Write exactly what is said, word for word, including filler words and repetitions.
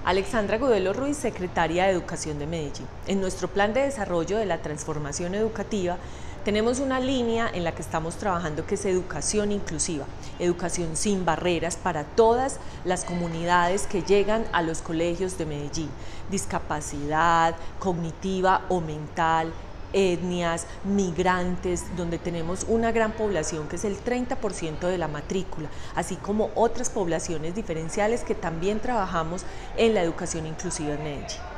Alexandra Gudelo Ruiz, secretaria de Educación de Medellín. En nuestro plan de desarrollo de la transformación educativa tenemos una línea en la que estamos trabajando que es educación inclusiva, educación sin barreras para todas las comunidades que llegan a los colegios de Medellín, discapacidad cognitiva o mental, etnias, migrantes, donde tenemos una gran población que es el treinta por ciento de la matrícula, así como otras poblaciones diferenciales que también trabajamos en la educación inclusiva en Medellín.